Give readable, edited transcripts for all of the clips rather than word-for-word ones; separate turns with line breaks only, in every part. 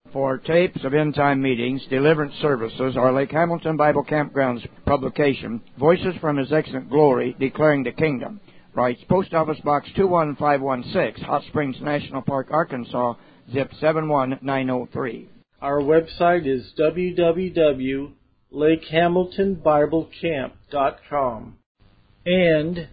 For tapes of end-time meetings, deliverance services, or Lake Hamilton Bible Campground's publication, Voices from His Excellent Glory, Declaring the Kingdom, writes Post Office Box 21516, Hot Springs National Park, Arkansas, zip 71903.
Our website is www.lakehamiltonbiblecamp.com and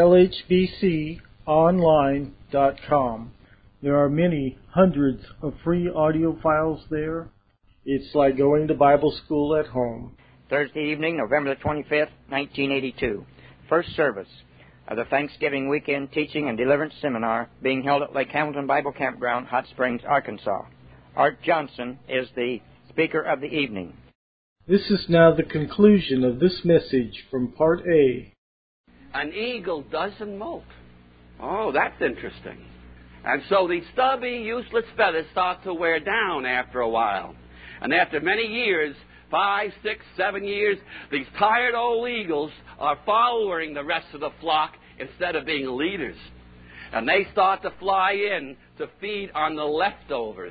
lhbconline.com. There are many hundreds of free audio files there. It's like going to Bible school at home.
Thursday evening, November the 25th, 1982. First service of the Thanksgiving weekend teaching and deliverance seminar being held at Lake Hamilton Bible Campground, Hot Springs, Arkansas. Art Johnson is the speaker of the evening.
This is now the conclusion of this message from Part A.
An eagle doesn't molt. Oh, that's interesting. And so these stubby, useless feathers start to wear down after a while. And after many years, 5, 6, 7 years, these tired old eagles are following the rest of the flock instead of being leaders. And they start to fly in to feed on the leftovers.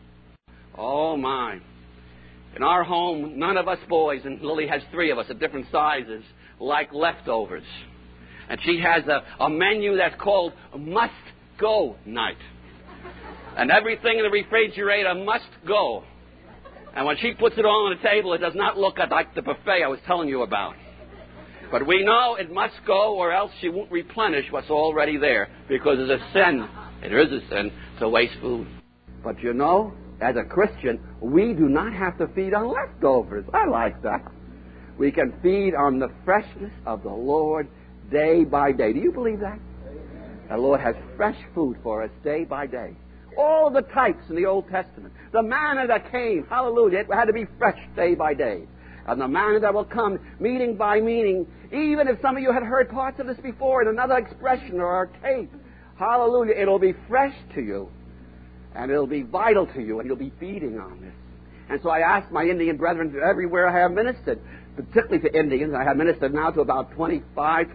Oh, my. In our home, none of us boys, and Lily has 3 of us at different sizes, like leftovers. And she has a menu that's called Must Go Night. And everything in the refrigerator must go. And when she puts it all on the table, it does not look like the buffet I was telling you about. But we know it must go, or else she won't replenish what's already there, because it's a sin. It is a sin to waste food. But you know, as a Christian, we do not have to feed on leftovers. I like that. We can feed on the freshness of the Lord day by day. Do you believe that? The Lord has fresh food for us day by day. All the types in the Old Testament. The manna that came, hallelujah, it had to be fresh day by day. And the manna that will come meeting by meeting, even if some of you had heard parts of this before in another expression or a tape, hallelujah, it'll be fresh to you. And it'll be vital to you, and you'll be feeding on this. And so I asked my Indian brethren everywhere I have ministered, particularly to Indians. I have ministered now to about 25,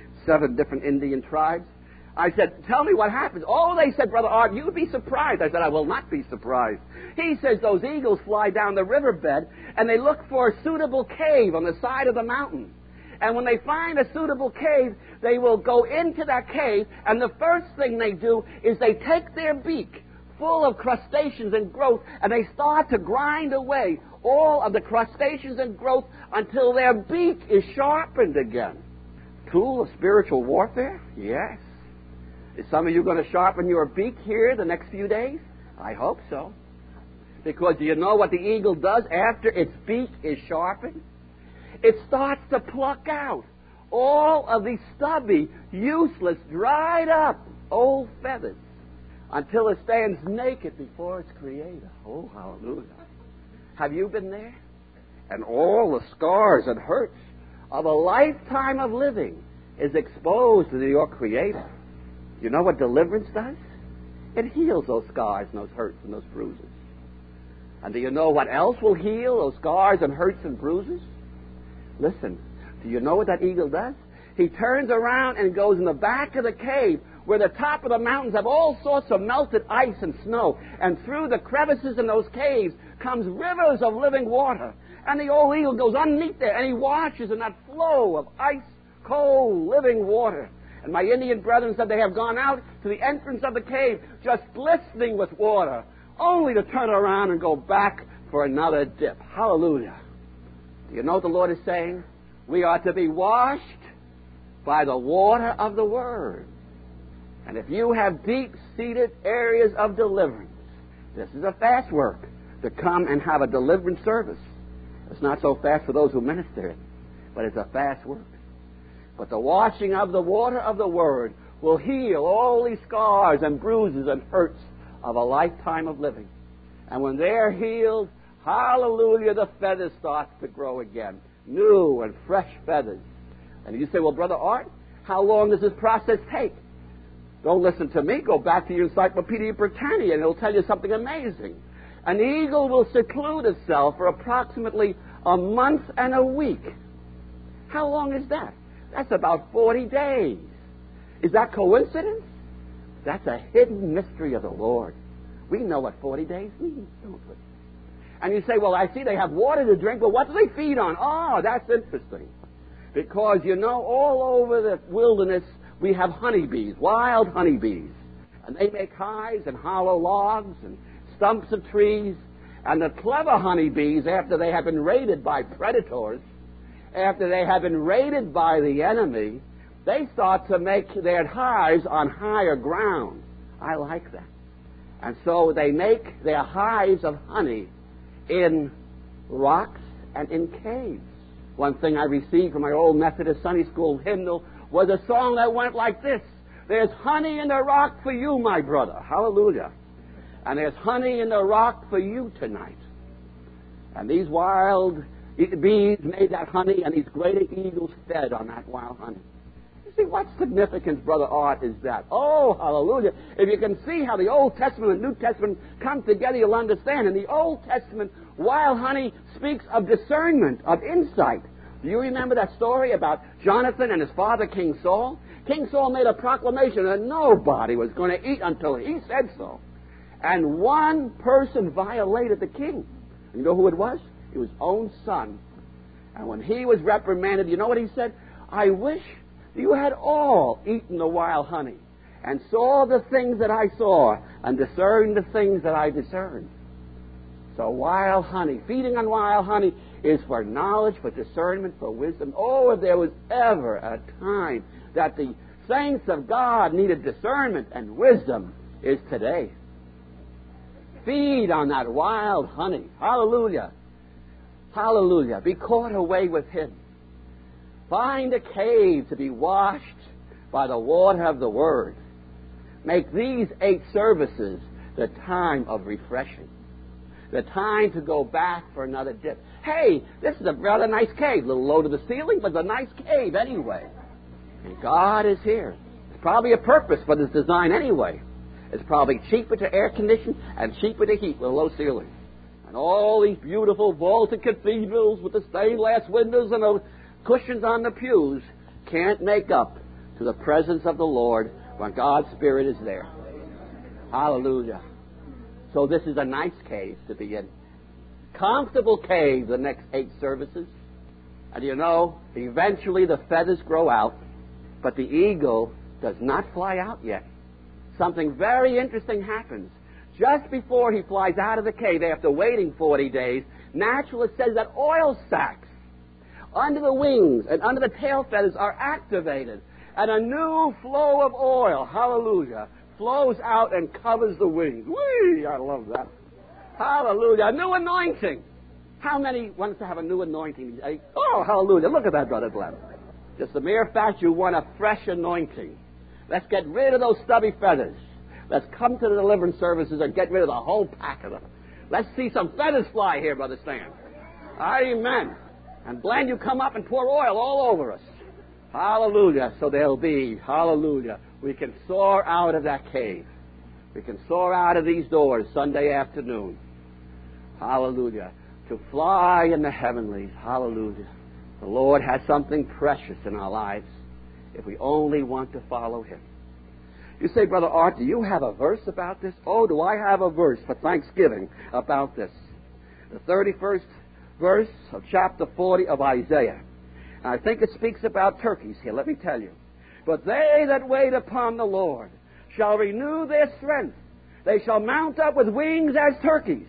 27 different Indian tribes. I said, tell me what happens. Oh, they said, Brother Art, you'd be surprised. I said, I will not be surprised. He says those eagles fly down the riverbed, and they look for a suitable cave on the side of the mountain. And when they find a suitable cave, they will go into that cave, and the first thing they do is they take their beak full of crustaceans and growth, and they start to grind away all of the crustaceans and growth until their beak is sharpened again. Tool of spiritual warfare? Yes. Is some of you going to sharpen your beak here the next few days? I hope so. Because do you know what the eagle does after its beak is sharpened? It starts to pluck out all of these stubby, useless, dried up old feathers until it stands naked before its Creator. Oh, hallelujah. Have you been there? And all the scars and hurts of a lifetime of living is exposed to your Creator. You know what deliverance does? It heals those scars and those hurts and those bruises. And do you know what else will heal those scars and hurts and bruises? Listen, do you know what that eagle does? He turns around and goes in the back of the cave where the top of the mountains have all sorts of melted ice and snow. And through the crevices in those caves comes rivers of living water. And the old eagle goes underneath there and he washes in that flow of ice, cold, living water. And my Indian brethren said they have gone out to the entrance of the cave just glistening with water, only to turn around and go back for another dip. Hallelujah. Do you know what the Lord is saying? We are to be washed by the water of the Word. And if you have deep-seated areas of deliverance, this is a fast work to come and have a deliverance service. It's not so fast for those who minister it, but it's a fast work. But the washing of the water of the Word will heal all these scars and bruises and hurts of a lifetime of living. And when they're healed, hallelujah, the feathers start to grow again. New and fresh feathers. And you say, well, Brother Art, how long does this process take? Don't listen to me. Go back to your Encyclopedia Britannica and it'll tell you something amazing. An eagle will seclude itself for approximately a month and a week. How long is that? That's about 40 days. Is that coincidence? That's a hidden mystery of the Lord. We know what 40 days means, don't we? And you say, well, I see they have water to drink, but what do they feed on? Oh, that's interesting. Because, you know, all over the wilderness, we have honeybees, wild honeybees. And they make hives and hollow logs and stumps of trees. And the clever honeybees, after they have been raided by predators, after they have been raided by the enemy, they start to make their hives on higher ground. I like that. And so they make their hives of honey in rocks and in caves. One thing I received from my old Methodist Sunday school hymnal was a song that went like this. There's honey in the rock for you, my brother. Hallelujah. And there's honey in the rock for you tonight. And these wild bees made that honey, and these great eagles fed on that wild honey. You see, what significance, Brother Art, is that? Oh, hallelujah. If you can see how the Old Testament and New Testament come together, you'll understand. In the Old Testament, wild honey speaks of discernment, of insight. Do you remember that story about Jonathan and his father, King Saul? King Saul made a proclamation that nobody was going to eat until he said so. And one person violated the king. You know who it was? It was his own son. And when he was reprimanded, you know what he said? I wish you had all eaten the wild honey and saw the things that I saw and discerned the things that I discerned. So wild honey, feeding on wild honey is for knowledge, for discernment, for wisdom. Oh, if there was ever a time that the saints of God needed discernment and wisdom, is today. Feed on that wild honey. Hallelujah. Hallelujah. Be caught away with Him. Find a cave to be washed by the water of the Word. Make these 8 services the time of refreshing. The time to go back for another dip. Hey, this is a rather nice cave. A little low to the ceiling, but it's a nice cave anyway. And God is here. There's probably a purpose for this design anyway. It's probably cheaper to air condition and cheaper to heat with a low ceiling. And all these beautiful vaulted cathedrals with the stained glass windows and the cushions on the pews can't make up to the presence of the Lord when God's Spirit is there. Hallelujah. So this is a nice cave to be in. Comfortable cave the next 8 services. And you know, eventually the feathers grow out, but the eagle does not fly out yet. Something very interesting happens. Just before he flies out of the cave, after waiting 40 days, naturalists says that oil sacs under the wings and under the tail feathers are activated, and a new flow of oil, hallelujah, flows out and covers the wings. Whee! I love that. Hallelujah. A new anointing. How many wants to have a new anointing? Oh, hallelujah. Look at that, Brother Glenn. Just the mere fact you want a fresh anointing. Let's get rid of those stubby feathers. Let's come to the deliverance services and get rid of the whole pack of them. Let's see some feathers fly here, Brother Stan. Amen. And Glenn, you come up and pour oil all over us. Hallelujah. So there'll be, hallelujah, we can soar out of that cave. We can soar out of these doors Sunday afternoon. Hallelujah. To fly in the heavenlies. Hallelujah. The Lord has something precious in our lives if we only want to follow Him. You say, Brother Art, do you have a verse about this? Oh, do I have a verse for Thanksgiving about this? The 31st verse of chapter 40 of Isaiah. And I think it speaks about turkeys here. Let me tell you. But they that wait upon the Lord shall renew their strength. They shall mount up with wings as turkeys.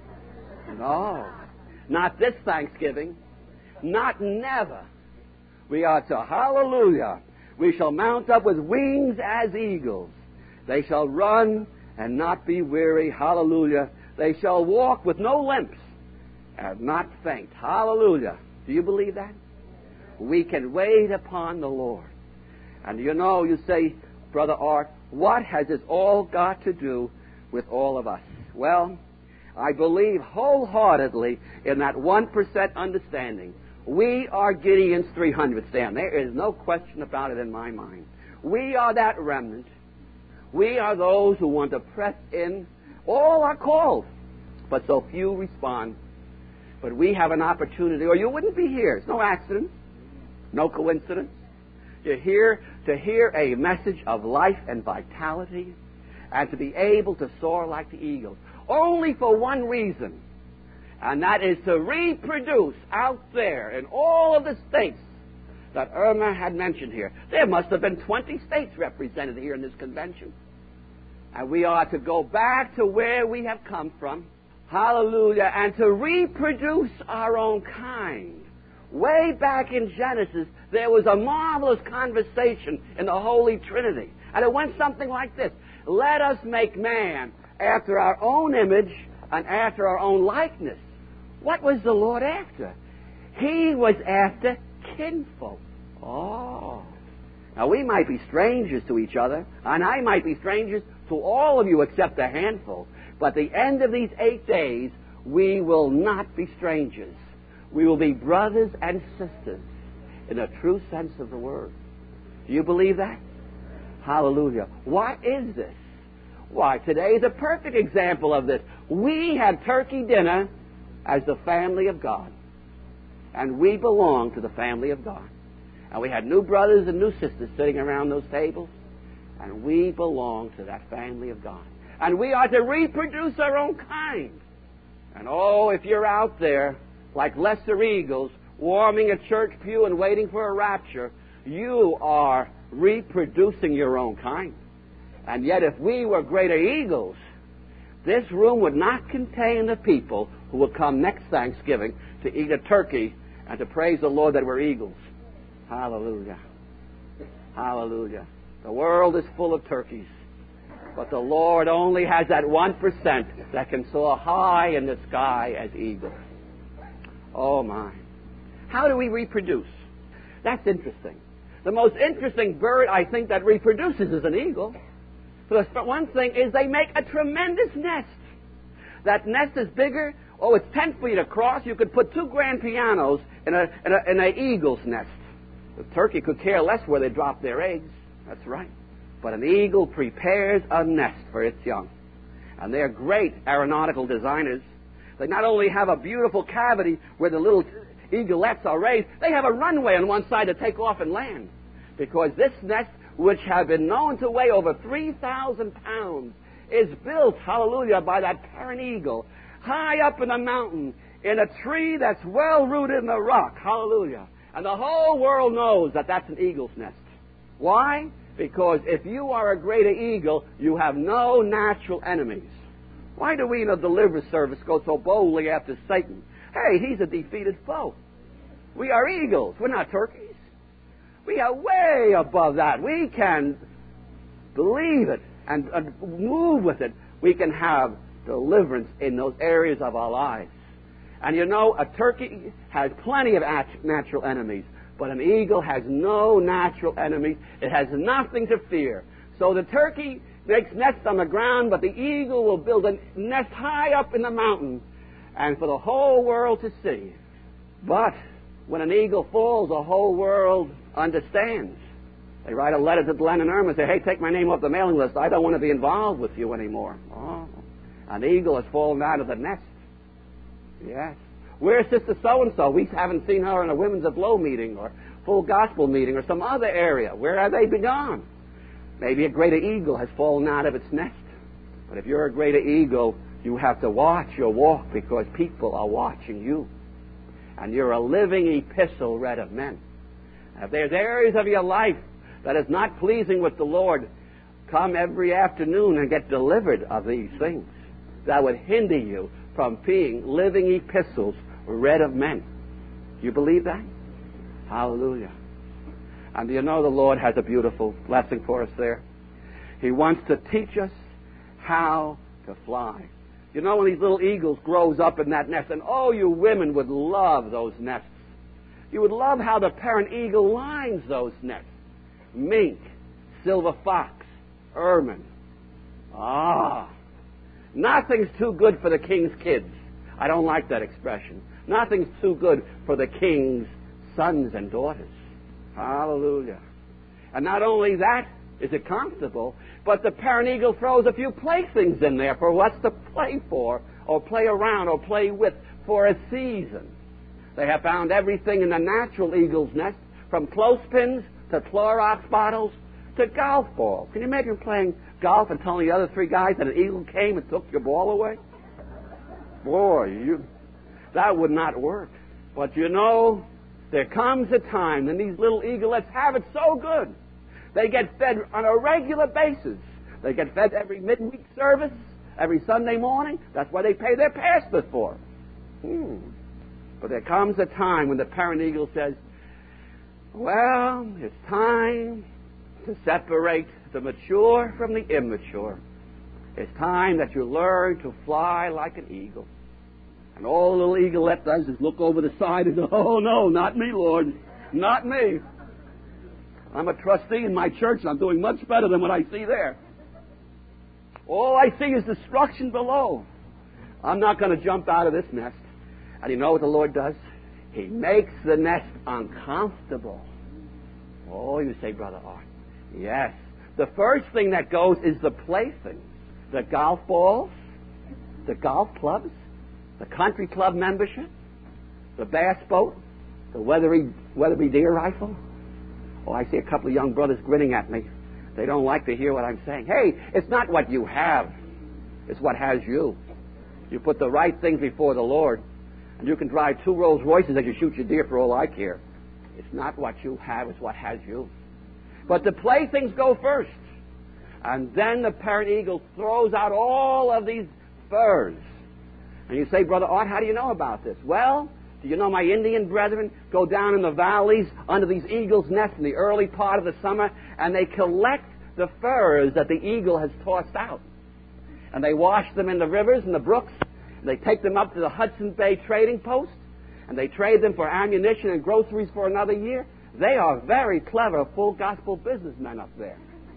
No, not this Thanksgiving. Not never. We are to, hallelujah, we shall mount up with wings as eagles. They shall run and not be weary. Hallelujah. They shall walk with no limps and not faint. Hallelujah. Do you believe that? We can wait upon the Lord. And you know, you say, Brother Art, what has this all got to do with all of us? Well, I believe wholeheartedly in that 1% understanding. We are Gideon's 300, Stan. There is no question about it in my mind. We are that remnant. We are those who want to press in. All are called, but so few respond. But we have an opportunity, or you wouldn't be here. It's no accident, no coincidence. To hear a message of life and vitality and to be able to soar like the eagles. Only for one reason, and that is to reproduce out there in all of the states that Irma had mentioned here. There must have been 20 states represented here in this convention. And we are to go back to where we have come from, hallelujah, and to reproduce our own kind. Way back in Genesis, there was a marvelous conversation in the Holy Trinity. And it went something like this: let us make man after our own image and after our own likeness. What was the Lord after? He was after kinfolk. Oh. Now, we might be strangers to each other, and I might be strangers to all of you except a handful. But at the end of these 8 days, we will not be strangers. We will be brothers and sisters in a true sense of the word. Do you believe that? Hallelujah. What is this? Why, today is a perfect example of this. We had turkey dinner as the family of God. And we belong to the family of God. And we had new brothers and new sisters sitting around those tables. And we belong to that family of God. And we are to reproduce our own kind. And oh, if you're out there like lesser eagles, warming a church pew and waiting for a rapture, you are reproducing your own kind. And yet, if we were greater eagles, this room would not contain the people who will come next Thanksgiving to eat a turkey and to praise the Lord that we're eagles. Hallelujah. Hallelujah. The world is full of turkeys, but the Lord only has that 1% that can soar high in the sky as eagles. Oh, my. How do we reproduce? That's interesting. The most interesting bird, I think, that reproduces is an eagle. For one thing is they make a tremendous nest. That nest is bigger. Oh, it's 10 feet across. You could put 2 grand pianos in an eagle's nest. The turkey could care less where they drop their eggs. That's right. But an eagle prepares a nest for its young. And they're great aeronautical designers. They not only have a beautiful cavity where the little eaglets are raised, they have a runway on one side to take off and land. Because this nest, which have been known to weigh over 3,000 pounds, is built, hallelujah, by that parent eagle, high up in the mountain, in a tree that's well rooted in the rock, hallelujah. And the whole world knows that that's an eagle's nest. Why? Because if you are a greater eagle, you have no natural enemies. Why do we in the deliverance service go so boldly after Satan? Hey, he's a defeated foe. We are eagles. We're not turkeys. We are way above that. We can believe it and move with it. We can have deliverance in those areas of our lives. And you know, a turkey has plenty of natural enemies, but an eagle has no natural enemies. It has nothing to fear. So the turkey makes nests on the ground, but the eagle will build a nest high up in the mountain and for the whole world to see. But when an eagle falls, the whole world understands. They write a letter to Glenn and Irma and say, hey, take my name off the mailing list. I don't want to be involved with you anymore. Oh, an eagle has fallen out of the nest. Yes. Where's Sister So-and-so? We haven't seen her in a Women's Aglow meeting or full gospel meeting or some other area. Where have they been gone? Maybe a greater eagle has fallen out of its nest. But if you're a greater eagle, you have to watch your walk because people are watching you. And you're a living epistle read of men. And if there's areas of your life that is not pleasing with the Lord, come every afternoon and get delivered of these things that would hinder you from being living epistles read of men. Do you believe that? Hallelujah. And do you know the Lord has a beautiful blessing for us there? He wants to teach us how to fly. You know, when these little eagles grows up in that nest, and oh, you women would love those nests. You would love how the parent eagle lines those nests. Mink, silver fox, ermine. Nothing's too good for the king's kids. I don't like that expression. Nothing's too good for the king's sons and daughters. Hallelujah. And not only that is it comfortable, but the parent eagle throws a few playthings in there for what's to play for, or play around, or play with for a season. They have found everything in the natural eagle's nest, from clothespins to Clorox bottles to golf balls. Can you imagine playing golf and telling the other three guys that an eagle came and took your ball away? Boy, that would not work. But you know, there comes a time when these little eaglets have it so good. They get fed on a regular basis. They get fed every midweek service, every Sunday morning. That's why they pay their pastor for. But there comes a time when the parent eagle says, well, it's time to separate the mature from the immature. It's time that you learn to fly like an eagle. And all the little eaglet does is look over the side and go, oh, no, not me, Lord. Not me. I'm a trustee in my church, and I'm doing much better than what I see there. All I see is destruction below. I'm not going to jump out of this nest. And you know what the Lord does? He makes the nest uncomfortable. Oh, you say, Brother Art. Yes. The first thing that goes is the playthings. The golf balls, the golf clubs, the country club membership, the bass boat, the Weatherby deer rifle. Oh, I see a couple of young brothers grinning at me. They don't like to hear what I'm saying. Hey, it's not what you have. It's what has you. You put the right things before the Lord, and you can drive 2 Rolls Royces as you shoot your deer for all I care. It's not what you have, it's what has you. But the playthings go first. And then the parent eagle throws out all of these furs. And you say, Brother Art, how do you know about this? Well, do you know my Indian brethren go down in the valleys under these eagles' nests in the early part of the summer, and they collect the furs that the eagle has tossed out. And they wash them in the rivers and the brooks, and they take them up to the Hudson Bay trading post, and they trade them for ammunition and groceries for another year. They are very clever, full gospel businessmen up there.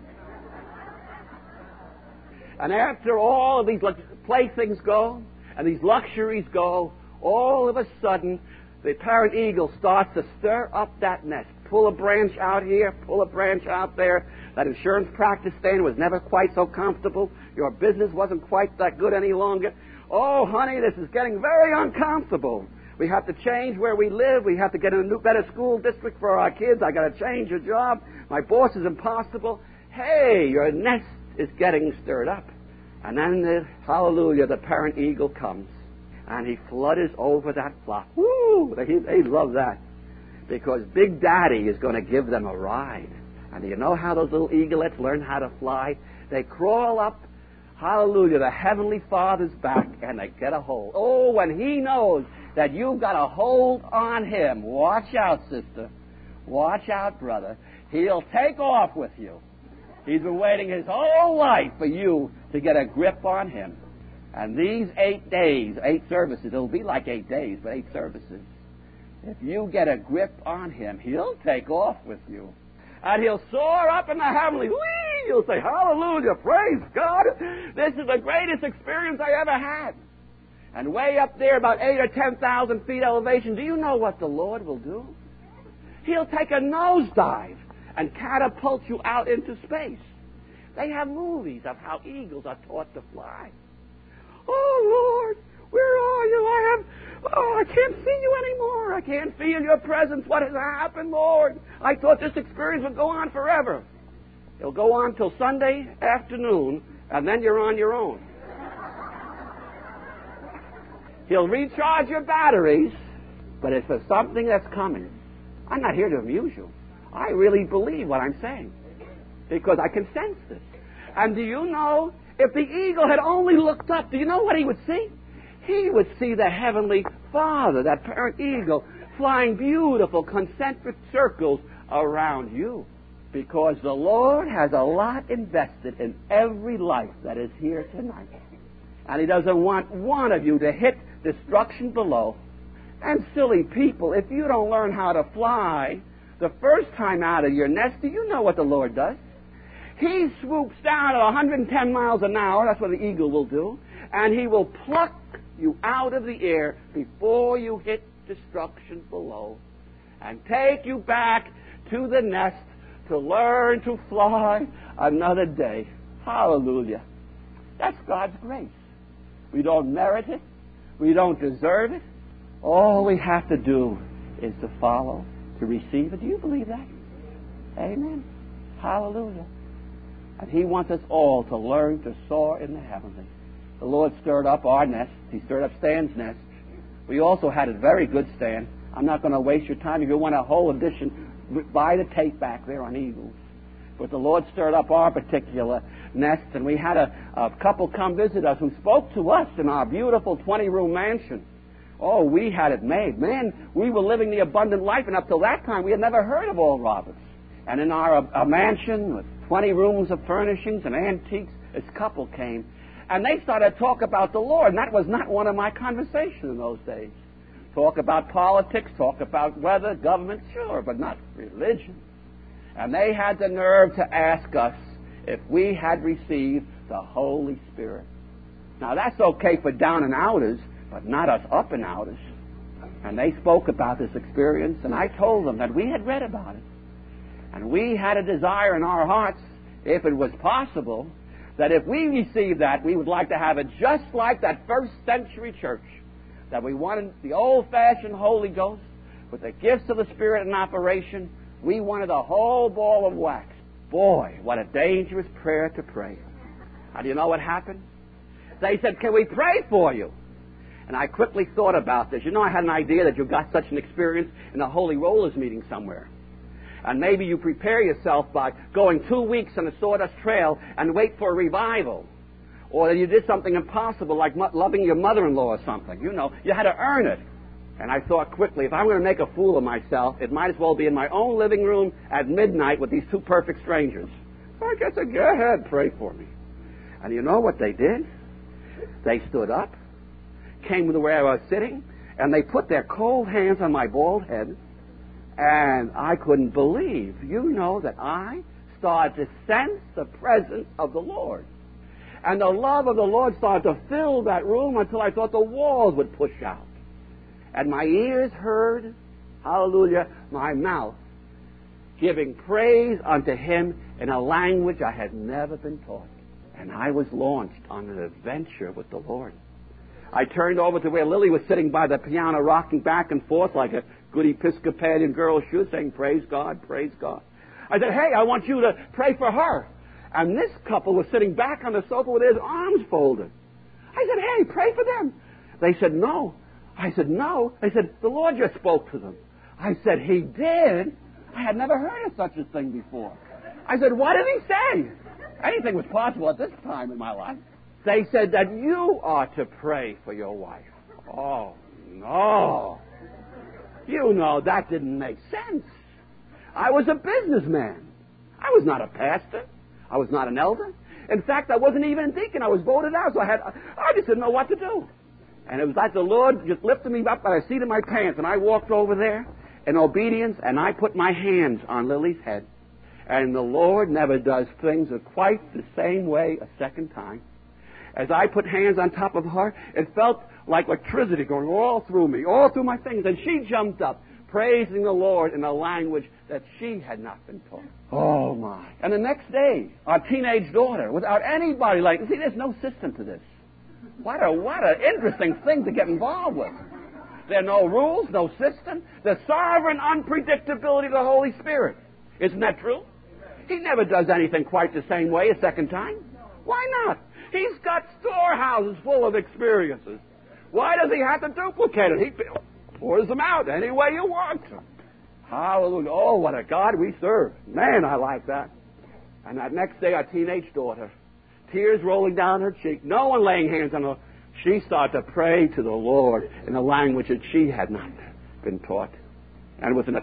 And after all of these playthings go, and these luxuries go, all of a sudden, the parent eagle starts to stir up that nest. Pull a branch out here, pull a branch out there. That insurance practice stand was never quite so comfortable. Your business wasn't quite that good any longer. Oh, honey, this is getting very uncomfortable. We have to change where we live. We have to get in a new, better school district for our kids. I got to change your job. My boss is impossible. Hey, your nest is getting stirred up. And then, hallelujah, the parent eagle comes. And he flutters over that flock. Woo! They love that. Because Big Daddy is going to give them a ride. And do you know how those little eaglets learn how to fly? They crawl up, hallelujah, the Heavenly Father's back, and they get a hold. Oh, when he knows that you've got a hold on him, watch out, sister. Watch out, brother. He'll take off with you. He's been waiting his whole life for you to get a grip on him. And these 8 days, 8 services, it'll be like 8 days, but 8 services. If you get a grip on him, he'll take off with you. And he'll soar up in the heavenly. Whee! You'll say, hallelujah, praise God. This is the greatest experience I ever had. And way up there, about 8 or 10,000 feet elevation, do you know what the Lord will do? He'll take a nosedive and catapult you out into space. They have movies of how eagles are taught to fly. Oh, Lord, where are you? I can't see you anymore. I can't feel your presence. What has happened, Lord? I thought this experience would go on forever. It'll go on till Sunday afternoon, and then you're on your own. He'll recharge your batteries, but it's for something that's coming. I'm not here to amuse you. I really believe what I'm saying, because I can sense this. And do you know, if the eagle had only looked up, do you know what he would see? He would see the Heavenly Father, that parent eagle, flying beautiful concentric circles around you. Because the Lord has a lot invested in every life that is here tonight. And He doesn't want one of you to hit destruction below. And silly people, if you don't learn how to fly the first time out of your nest, do you know what the Lord does? He swoops down at 110 miles an hour, that's what the eagle will do, and he will pluck you out of the air before you hit destruction below and take you back to the nest to learn to fly another day. Hallelujah. That's God's grace. We don't merit it. We don't deserve it. All we have to do is to follow, to receive it. Do you believe that? Amen. Hallelujah. And He wants us all to learn to soar in the heavenly. The Lord stirred up our nest. He stirred up Stan's nest. We also had a very good Stan. I'm not going to waste your time. If you want a whole edition, buy the tape back there on Eagles. But the Lord stirred up our particular nest, and we had a couple come visit us who spoke to us in our beautiful 20-room mansion. Oh, we had it made. Man, we were living the abundant life, and up till that time, we had never heard of Oral Roberts. And in our mansion with 20 rooms of furnishings and antiques, this couple came, and they started to talk about the Lord, and that was not one of my conversations in those days. Talk about politics, talk about weather, government, sure, but not religion. And they had the nerve to ask us if we had received the Holy Spirit. Now, that's okay for down and outers, but not us up and outers. And they spoke about this experience, and I told them that we had read about it. And we had a desire in our hearts, if it was possible, that if we received that, we would like to have it just like that first century church. That we wanted the old-fashioned Holy Ghost with the gifts of the Spirit in operation. We wanted a whole ball of wax. Boy, what a dangerous prayer to pray. How do you know what happened? They said, can we pray for you? And I quickly thought about this. You know, I had an idea that you got such an experience in a Holy Rollers meeting somewhere. And maybe you prepare yourself by going 2 weeks on the Sawdust Trail and wait for a revival. Or that you did something impossible like loving your mother-in-law or something. You know, you had to earn it. And I thought quickly, if I'm going to make a fool of myself, it might as well be in my own living room at midnight with these two perfect strangers. So I said, go ahead, pray for me. And you know what they did? They stood up, came to where I was sitting, and they put their cold hands on my bald head. And I couldn't believe, that I started to sense the presence of the Lord. And the love of the Lord started to fill that room until I thought the walls would push out. And my ears heard, hallelujah, my mouth giving praise unto Him in a language I had never been taught. And I was launched on an adventure with the Lord. I turned over to where Lily was sitting by the piano, rocking back and forth like a good Episcopalian girl should, saying, praise God, praise God. I said, hey, I want you to pray for her. And this couple was sitting back on the sofa with their arms folded. I said, hey, pray for them. They said, no. I said, no. They said, the Lord just spoke to them. I said, He did? I had never heard of such a thing before. I said, what did He say? Anything was possible at this time in my life. They said that you are to pray for your wife. Oh, no. That didn't make sense. I was a businessman. I was not a pastor. I was not an elder. In fact, I wasn't even a deacon. I was voted out, so I just didn't know what to do. And it was like the Lord just lifted me up by the seat of my pants, and I walked over there in obedience, and I put my hands on Lily's head. And the Lord never does things quite the same way a second time. As I put hands on top of her, it felt like electricity going all through me, all through my fingers. And she jumped up, praising the Lord in a language that she had not been taught. Oh, my. And the next day, our teenage daughter, without anybody see, there's no system to this. What an interesting thing to get involved with. There are no rules, no system. The sovereign unpredictability of the Holy Spirit. Isn't that true? He never does anything quite the same way a second time. Why not? He's got storehouses full of experiences. Why does He have to duplicate it? He pours them out any way you want to. Hallelujah. Oh, what a God we serve. Man, I like that. And that next day, our teenage daughter, tears rolling down her cheek, no one laying hands on her, she started to pray to the Lord in a language that she had not been taught. And within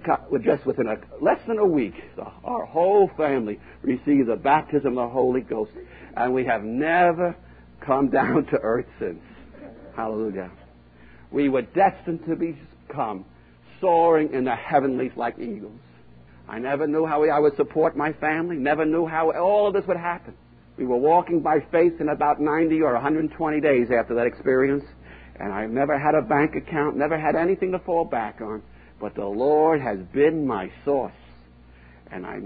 less than a week, our whole family received the baptism of the Holy Ghost. And we have never come down to earth since. Hallelujah. We were destined to become soaring in the heavenlies like eagles. I never knew how I would support my family, never knew how all of this would happen. We were walking by faith in about 90 or 120 days after that experience. And I never had a bank account, never had anything to fall back on. But the Lord has been my source. And I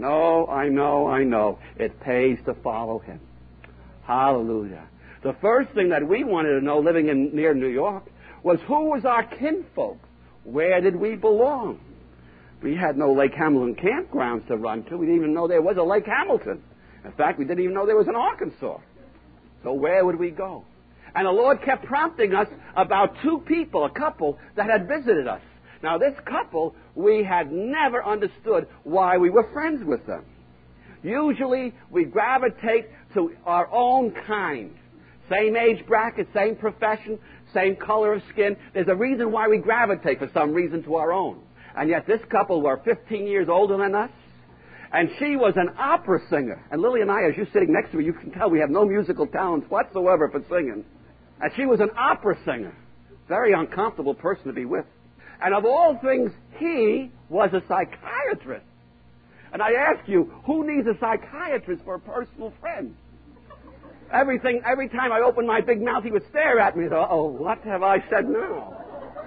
know it pays to follow Him. Hallelujah. The first thing that we wanted to know living near New York was who was our kinfolk? Where did we belong? We had no Lake Hamilton campgrounds to run to. We didn't even know there was a Lake Hamilton. In fact, we didn't even know there was an Arkansas. So where would we go? And the Lord kept prompting us about two people, a couple, that had visited us. Now, this couple, we had never understood why we were friends with them. Usually, we gravitate to our own kind. Same age bracket, same profession, same color of skin. There's a reason why we gravitate for some reason to our own. And yet this couple were 15 years older than us. And she was an opera singer. And Lily and I, as you're sitting next to me, you can tell we have no musical talents whatsoever for singing. And she was an opera singer. Very uncomfortable person to be with. And of all things, he was a psychiatrist. And I ask you, who needs a psychiatrist for a personal friend? Every time I opened my big mouth, he would stare at me and say, oh, what have I said now?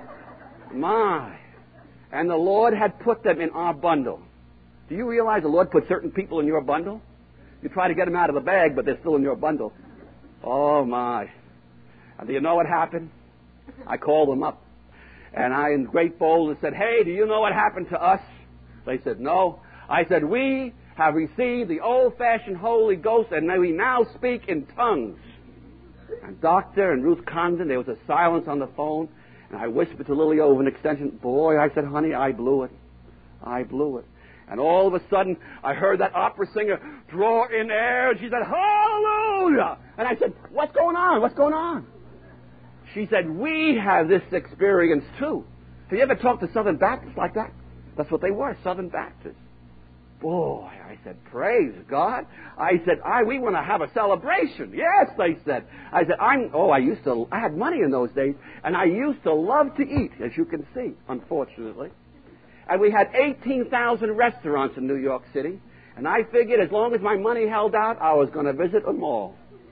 My. And the Lord had put them in our bundle. Do you realize the Lord put certain people in your bundle? You try to get them out of the bag, but they're still in your bundle. Oh, my. And do you know what happened? I called them up. And I, in great boldness, said, hey, do you know what happened to us? They said, no. I said, we have received the old-fashioned Holy Ghost, and we now speak in tongues. And Doctor and Ruth Condon, there was a silence on the phone, and I whispered to Lily over an extension, boy, I said, honey, I blew it. I blew it. And all of a sudden, I heard that opera singer draw in air, and she said, hallelujah! And I said, what's going on? What's going on? She said, we have this experience too. Have you ever talked to Southern Baptists like that? That's what they were, Southern Baptists. Boy, I said, praise God. I said, we want to have a celebration. Yes, they said. I said, I had money in those days, and I used to love to eat, as you can see, unfortunately. And we had 18,000 restaurants in New York City, and I figured as long as my money held out, I was going to visit them all.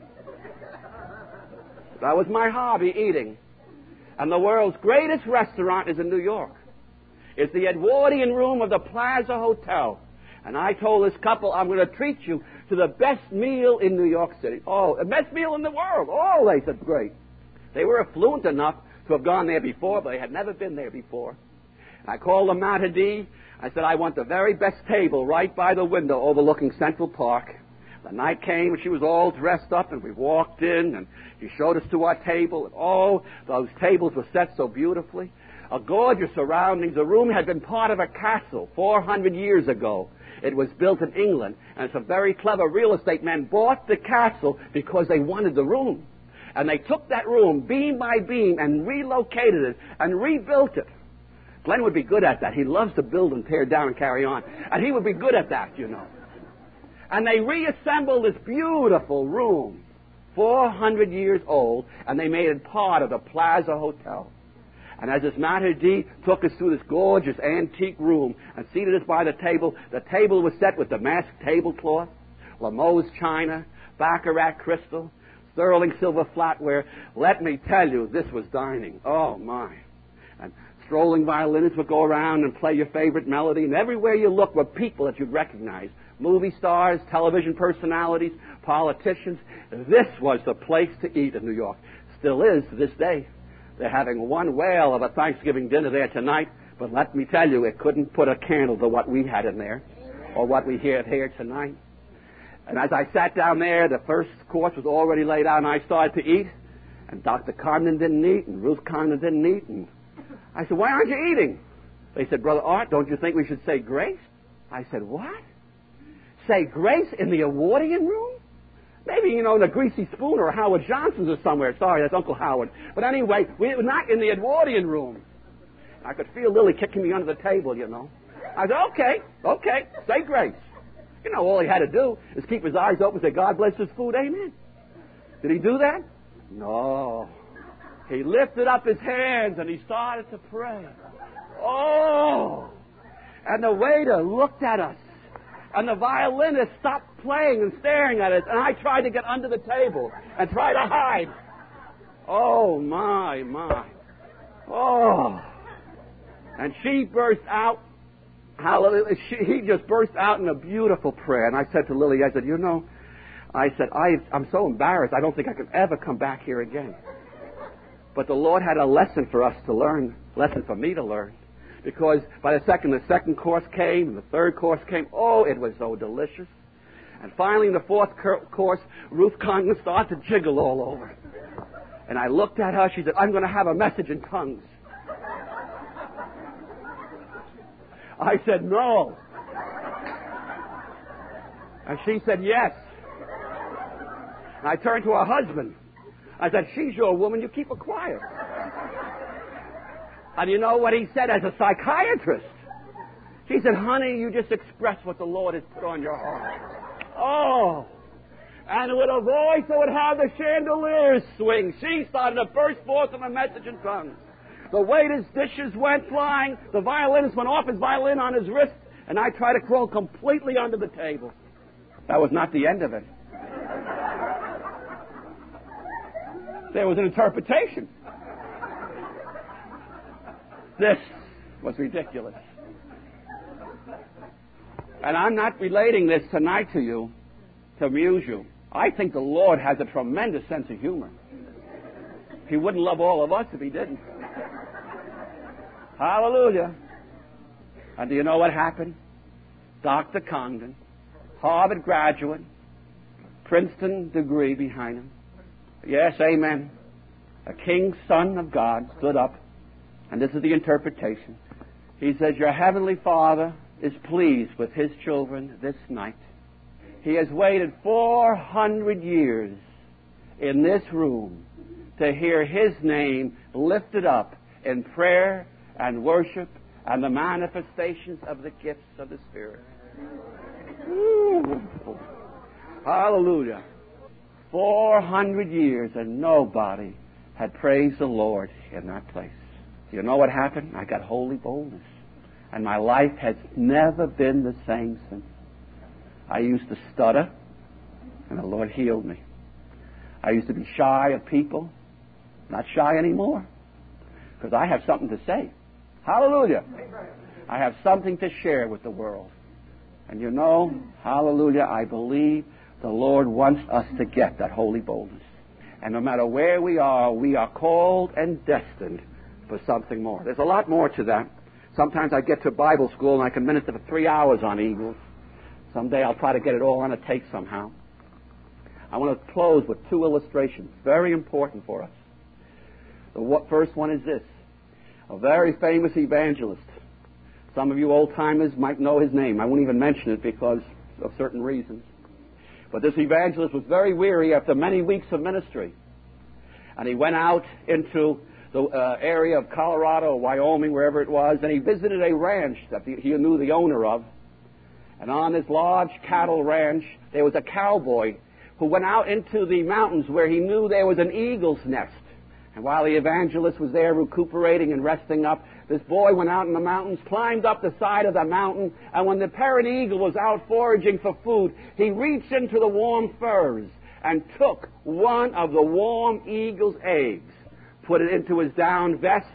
That was my hobby, eating. And the world's greatest restaurant is in New York. It's the Edwardian Room of the Plaza Hotel. And I told this couple, I'm going to treat you to the best meal in New York City. Oh, the best meal in the world. Oh, they said, great. They were affluent enough to have gone there before, but they had never been there before. And I called the Mahdi. I said, I want the very best table right by the window overlooking Central Park. The night came, and she was all dressed up, and we walked in, and he showed us to our table. And oh, those tables were set so beautifully. A gorgeous surroundings. The room had been part of a castle 400 years ago. It was built in England, and some very clever real estate men bought the castle because they wanted the room. And they took that room beam by beam and relocated it and rebuilt it. Glenn would be good at that. He loves to build and tear down and carry on. And he would be good at that, you know. And they reassembled this beautiful room, 400 years old, and they made it part of the Plaza Hotel. And as this Mahdi took us through this gorgeous antique room and seated us by the table was set with damask tablecloth, Limoges china, Baccarat crystal, sterling silver flatware. Let me tell you, this was dining. Oh, my. And strolling violinists would go around and play your favorite melody, and everywhere you look were people that you'd recognize. Movie stars, television personalities, politicians. This was the place to eat in New York. Still is to this day. They're having one whale of a Thanksgiving dinner there tonight, but let me tell you, it couldn't put a candle to what we had in there, or what we had here tonight. And as I sat down there, the first course was already laid out, and I started to eat, and Dr. Condon didn't eat, and Ruth Condon didn't eat, and I said, why aren't you eating? They said, Brother Art, don't you think we should say grace? I said, what? Say grace in the Edwardian room? Maybe, in the Greasy Spoon or Howard Johnson's or somewhere. Sorry, that's Uncle Howard. But anyway, we were not in the Edwardian room. I could feel Lily kicking me under the table, I said, okay, say grace. All he had to do is keep his eyes open and say, God bless this food, amen. Did he do that? No. He lifted up his hands and he started to pray. Oh! And the waiter looked at us. And the violinist stopped playing and staring at us. And I tried to get under the table and try to hide. Oh, my. Oh. And she burst out. Hallelujah. He just burst out in a beautiful prayer. And I said to Lily, I'm so embarrassed. I don't think I can ever come back here again. But the Lord had a lesson for us to learn, lesson for me to learn. Because by the second course came, and the third course came. Oh, it was so delicious. And finally, in the fourth course, Ruth Congan started to jiggle all over. And I looked at her. She said, I'm going to have a message in tongues. I said, no. And she said, yes. And I turned to her husband. I said, she's your woman. You keep her quiet. And you know what he said as a psychiatrist? He said, honey, you just expressed what the Lord has put on your heart. Oh. And with a voice that would have the chandeliers swing, she started to burst forth in a message in tongues. The waiter's dishes went flying. The violinist went off his violin on his wrist. And I tried to crawl completely under the table. That was not the end of it. There was an interpretation. This was ridiculous. And I'm not relating this tonight to you to amuse you. I think the Lord has a tremendous sense of humor. He wouldn't love all of us if he didn't. Hallelujah. And do you know what happened? Dr. Condon, Harvard graduate, Princeton degree behind him. Yes, amen. A king's son of God stood up, and this is the interpretation. He says, your heavenly Father is pleased with his children this night. He has waited 400 years in this room to hear his name lifted up in prayer and worship and the manifestations of the gifts of the Spirit. Ooh. Hallelujah. 400 years and nobody had praised the Lord in that place. You know what happened? I got holy boldness. And my life has never been the same since. I used to stutter, and the Lord healed me. I used to be shy of people. Not shy anymore, because I have something to say. Hallelujah. I have something to share with the world. And you know, hallelujah, I believe the Lord wants us to get that holy boldness. And no matter where we are called and destined for something more. There's a lot more to that. Sometimes I get to Bible school and I can minister for 3 hours on eagles. Someday I'll try to get it all on a tape somehow. I want to close with 2 illustrations, very important for us. The first one is this. A very famous evangelist. Some of you old-timers might know his name. I won't even mention it because of certain reasons. But this evangelist was very weary after many weeks of ministry. And he went out into the area of Colorado or Wyoming, wherever it was, and he visited a ranch that he knew the owner of. And on this large cattle ranch, there was a cowboy who went out into the mountains where he knew there was an eagle's nest. And while the evangelist was there recuperating and resting up, this boy went out in the mountains, climbed up the side of the mountain, and when the parent eagle was out foraging for food, he reached into the warm furs and took one of the warm eagle's eggs, put it into his down vest,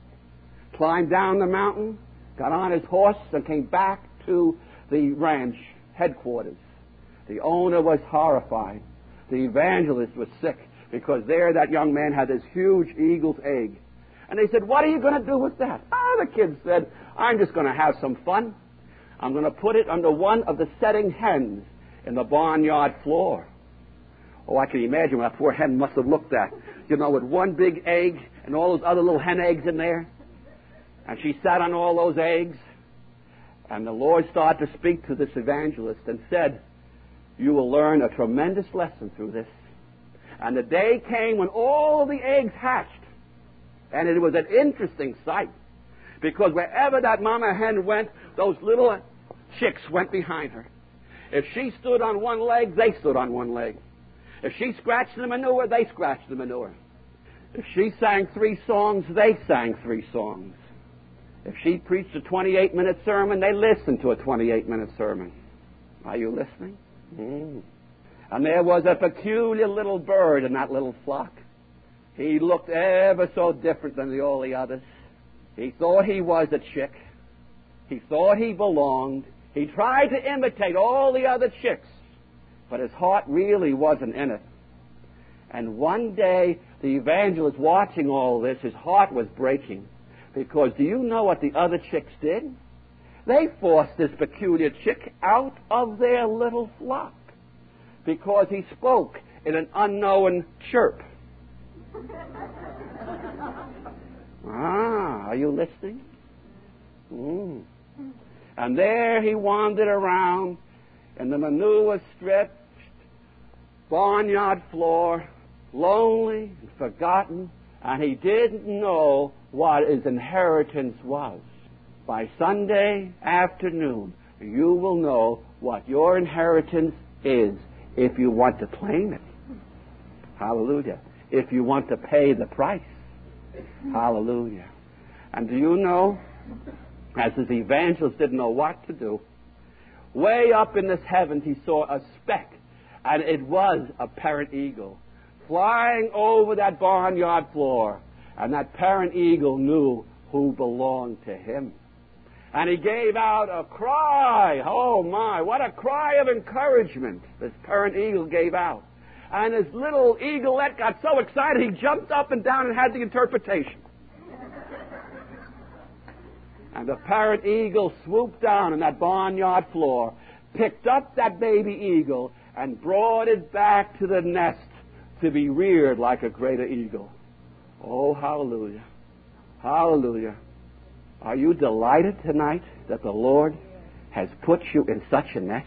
climbed down the mountain, got on his horse, and came back to the ranch headquarters. The owner was horrified. The evangelist was sick because there that young man had this huge eagle's egg. And they said, what are you going to do with that? The kid said, I'm just going to have some fun. I'm going to put it under one of the setting hens in the barnyard floor. Oh, I can imagine what that poor hen must have looked at. You know, with one big egg and all those other little hen eggs in there. And she sat on all those eggs. And the Lord started to speak to this evangelist and said, you will learn a tremendous lesson through this. And the day came when all the eggs hatched. And it was an interesting sight. Because wherever that mama hen went, those little chicks went behind her. If she stood on one leg, they stood on one leg. If she scratched the manure, they scratched the manure. If she sang 3 songs, they sang 3 songs. If she preached a 28-minute sermon, they listened to a 28-minute sermon. Are you listening? And there was a peculiar little bird in that little flock. He looked ever so different than all the others. He thought he was a chick. He thought he belonged. He tried to imitate all the other chicks, but his heart really wasn't in it. And one day, the evangelist watching all this, his heart was breaking. Because do you know what the other chicks did? They forced this peculiar chick out of their little flock because he spoke in an unknown chirp. Are you listening? And there he wandered around in the manure-stripped barnyard floor, lonely and forgotten, and he didn't know what his inheritance was. By Sunday afternoon, you will know what your inheritance is if you want to claim it. Hallelujah. If you want to pay the price. Hallelujah. And do you know, as his evangelist didn't know what to do, way up in this heavens he saw a speck, and it was a parent eagle flying over that barnyard floor. And that parent eagle knew who belonged to him. And he gave out a cry. Oh my, what a cry of encouragement this parent eagle gave out. And his little eaglet got so excited he jumped up and down and had the interpretation. And the parent eagle swooped down on that barnyard floor, picked up that baby eagle, and brought it back to the nest to be reared like a greater eagle. Oh, hallelujah. Hallelujah. Are you delighted tonight that the Lord has put you in such a nest?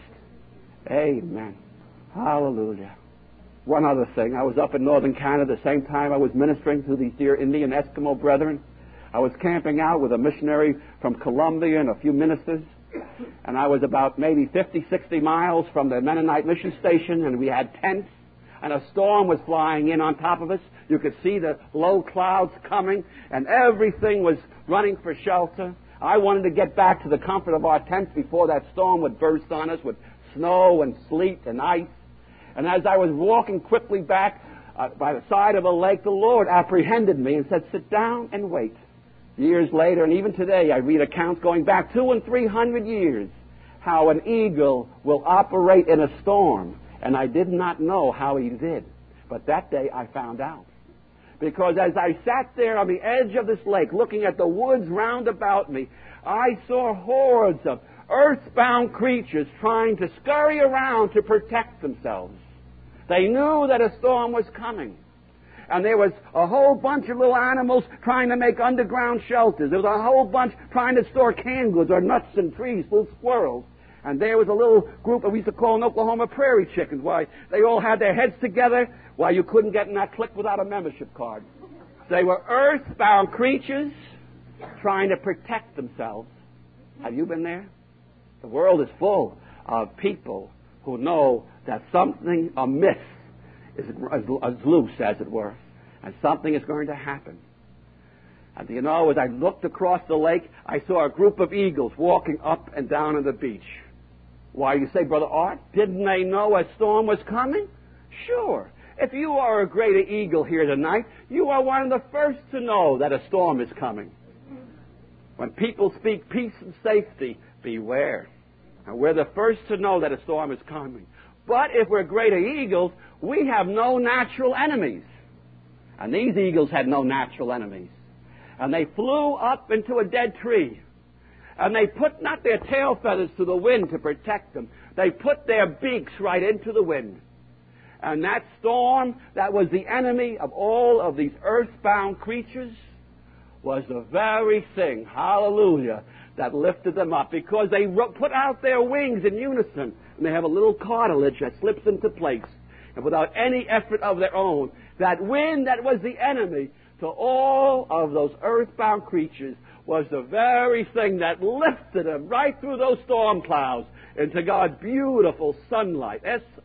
Amen. Hallelujah. One other thing. I was up in northern Canada the same time I was ministering to these dear Indian Eskimo brethren. I was camping out with a missionary from Colombia and a few ministers. And I was about maybe 50, 60 miles from the Mennonite mission station, and we had tents. And a storm was flying in on top of us. You could see the low clouds coming, and everything was running for shelter. I wanted to get back to the comfort of our tents before that storm would burst on us with snow and sleet and ice. And as I was walking quickly back by the side of a lake, the Lord apprehended me and said, "Sit down and wait." Years later, and even today, I read accounts going back 200 and 300 years, how an eagle will operate in a storm. And I did not know how he did. But that day I found out. Because as I sat there on the edge of this lake, looking at the woods round about me, I saw hordes of earthbound creatures trying to scurry around to protect themselves. They knew that a storm was coming. And there was a whole bunch of little animals trying to make underground shelters. There was a whole bunch trying to store canned goods or nuts and trees, little squirrels. And there was a little group we used to call in Oklahoma prairie chickens. Why, they all had their heads together. Why, you couldn't get in that clique without a membership card. They were earthbound creatures trying to protect themselves. Have you been there? The world is full of people who know that something amiss is loose, as it were, and something is going to happen. And you know, as I looked across the lake, I saw a group of eagles walking up and down on the beach. Why, you say, Brother Art, didn't they know a storm was coming? Sure. If you are a greater eagle here tonight, you are one of the first to know that a storm is coming. When people speak peace and safety, beware. And we're the first to know that a storm is coming. But if we're greater eagles, we have no natural enemies. And these eagles had no natural enemies. And they flew up into a dead tree. And they put not their tail feathers to the wind to protect them. They put their beaks right into the wind. And that storm that was the enemy of all of these earthbound creatures was the very thing, hallelujah, that lifted them up. Because they put out their wings in unison. And they have a little cartilage that slips into place. And without any effort of their own, that wind that was the enemy to all of those earthbound creatures was the very thing that lifted them right through those storm clouds into God's beautiful sunlight,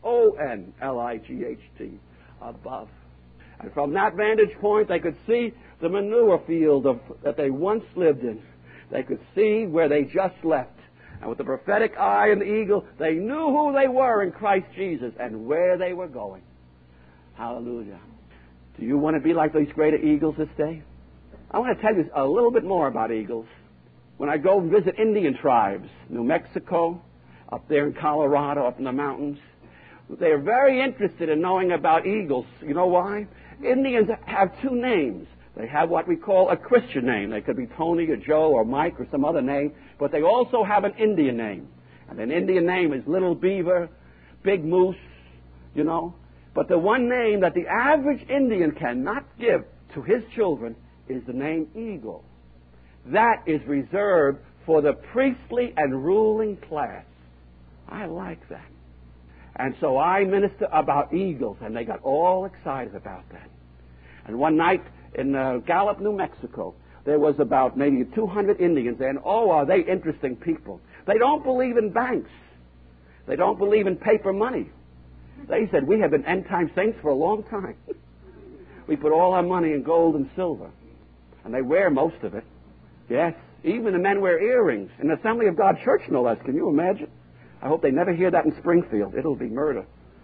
S-O-N-L-I-G-H-T, above. And from that vantage point, they could see the manure field that they once lived in. They could see where they just left. And with the prophetic eye and the eagle, they knew who they were in Christ Jesus and where they were going. Hallelujah. Do you want to be like these greater eagles this day? I want to tell you a little bit more about eagles. When I go and visit Indian tribes, New Mexico, up there in Colorado, up in the mountains, they're very interested in knowing about eagles. You know why? Indians have two names. They have what we call a Christian name. They could be Tony or Joe or Mike or some other name, but they also have an Indian name. And an Indian name is Little Beaver, Big Moose, you know. But the one name that the average Indian cannot give to his children is the name Eagle. That is reserved for the priestly and ruling class. I like that. And so I minister about eagles, and they got all excited about that. And one night in Gallup, New Mexico, there was about maybe 200 Indians there, and oh, are they interesting people. They don't believe in banks. They don't believe in paper money. They said, we have been end-time saints for a long time. We put all our money in gold and silver. And they wear most of it. Yes, even the men wear earrings. In the Assembly of God Church, no less. Can you imagine? I hope they never hear that in Springfield. It'll be murder.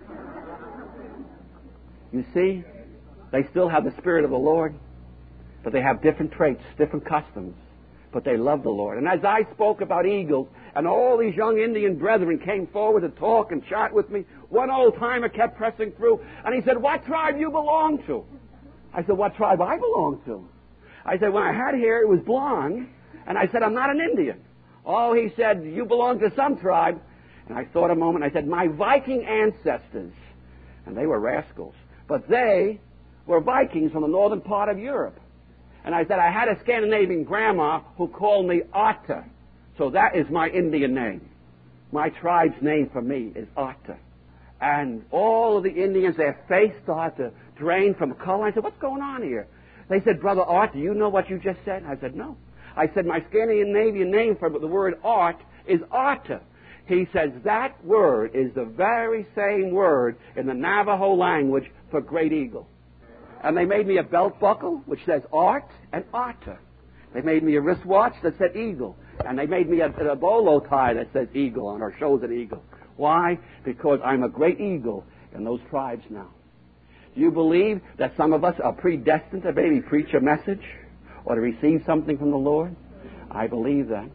You see, they still have the Spirit of the Lord, but they have different traits, different customs, but they love the Lord. And as I spoke about eagles, and all these young Indian brethren came forward to talk and chat with me, one old-timer kept pressing through, and he said, what tribe you belong to? I said, what tribe I belong to? I said, when I had hair, it was blonde, and I said, I'm not an Indian. Oh, he said, you belong to some tribe. And I thought a moment, I said, my Viking ancestors, and they were rascals, but they were Vikings from the northern part of Europe. And I said, I had a Scandinavian grandma who called me Otter, so that is my Indian name. My tribe's name for me is Otter. And all of the Indians, their face started to drain from color. I said, what's going on here? They said, Brother Art, do you know what you just said? I said, no. I said, my Scandinavian name for the word art is Otter. He says that word is the very same word in the Navajo language for great eagle. And they made me a belt buckle which says art and otter. They made me a wristwatch that said eagle. And they made me a bolo tie that says eagle on or shows an eagle. Why? Because I'm a great eagle in those tribes now. Do you believe that some of us are predestined to maybe preach a message or to receive something from the Lord? I believe that.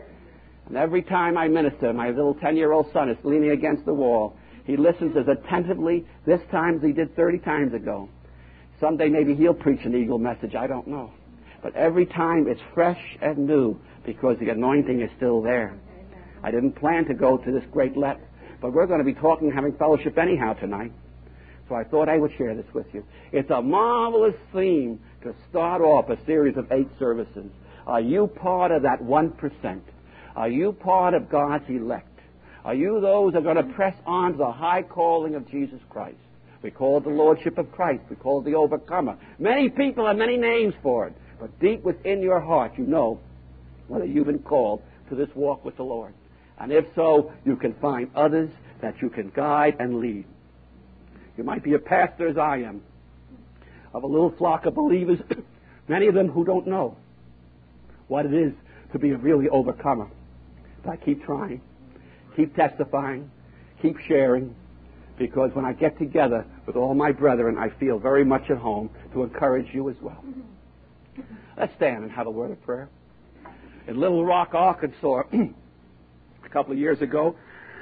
And every time I minister, my little 10-year-old son is leaning against the wall. He listens as attentively this time as he did 30 times ago. Someday maybe he'll preach an eagle message. I don't know. But every time it's fresh and new because the anointing is still there. I didn't plan to go to this great let, but we're going to be talking and having fellowship anyhow tonight. So I thought I would share this with you. It's a marvelous theme to start off a series of 8 services. Are you part of that 1%? Are you part of God's elect? Are you those that are going to press on to the high calling of Jesus Christ? We call it the Lordship of Christ. We call it the Overcomer. Many people have many names for it. But deep within your heart, you know whether you've been called to this walk with the Lord. And if so, you can find others that you can guide and lead. You might be a pastor, as I am, of a little flock of believers, many of them who don't know what it is to be a really overcomer. But I keep trying, keep testifying, keep sharing, because when I get together with all my brethren, I feel very much at home to encourage you as well. Let's stand and have a word of prayer. In Little Rock, Arkansas, a couple of years ago,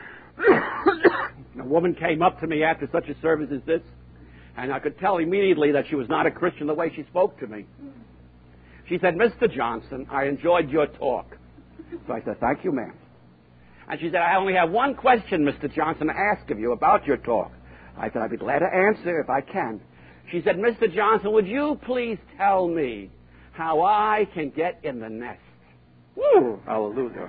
a woman came up to me after such a service as this, and I could tell immediately that she was not a Christian the way she spoke to me. She said, Mr. Johnson, I enjoyed your talk. So I said, thank you, ma'am. And she said, I only have one question, Mr. Johnson, to ask of you about your talk. I said, I'd be glad to answer if I can. She said, Mr. Johnson, would you please tell me how I can get in the nest? Woo! Hallelujah.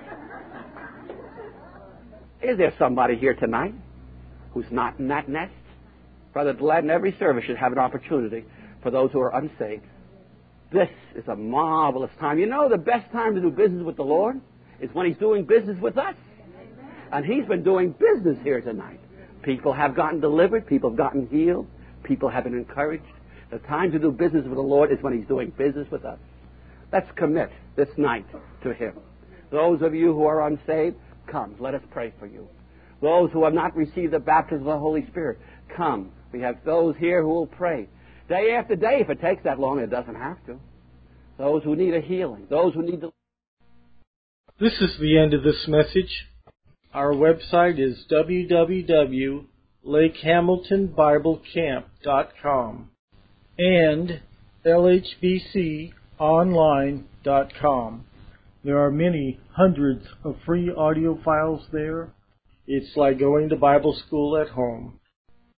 Is there somebody here tonight who's not in that nest? Brother Glad in every service should have an opportunity for those who are unsaved. This is a marvelous time. You know, the best time to do business with the Lord is when He's doing business with us. And He's been doing business here tonight. People have gotten delivered. People have gotten healed. People have been encouraged. The time to do business with the Lord is when He's doing business with us. Let's commit this night to Him. Those of you who are unsaved, come. Let us pray for you. Those who have not received the baptism of the Holy Spirit, come. We have those here who will pray. Day after day, if it takes that long, it doesn't have to. Those who need a healing. Those who need to...
This is the end of this message. Our website is www.lakehamiltonbiblecamp.com. And lhbconline.com. There are many hundreds of free audio files there. It's like going to Bible school at home.